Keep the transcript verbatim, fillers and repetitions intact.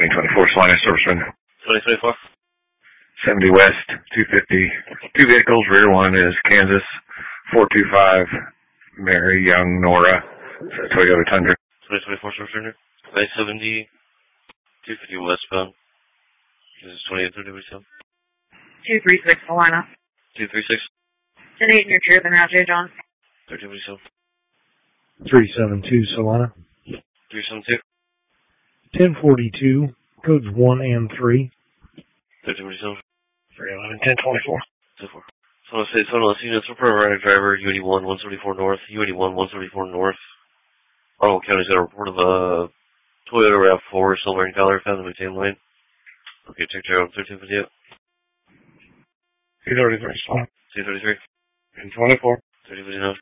twenty twenty-four Salina Serviceman. twenty twenty-four. seventy West, two fifty. Two vehicles. Rear one is Kansas four two five, Mary Young Nora, Toyota Tundra. twenty twenty-four Serviceman. I seventy, two fifty westbound. This is twenty-eight thirty, what do you say? two three six Salina. two three six. ten eight in your trip and now, J. John. thirteen, what do you say? three seven two Salina. three seven two. ten forty-two, codes one and three. thirteen, what do you say? three eleven, ten twenty-four. ten four. So I want to say, total units for Private Driver, U eighty-one, one seventy-four North, U eighty-one, one seventy-four North. Ottawa County's got a report of a Toyota RAV four, silver in color, found in the McTain Lane. Okay, check your out, thirteen fifty-eight. two thirty-three Salina. two thirty-three. ten twenty-four. thirteen fifty-nine.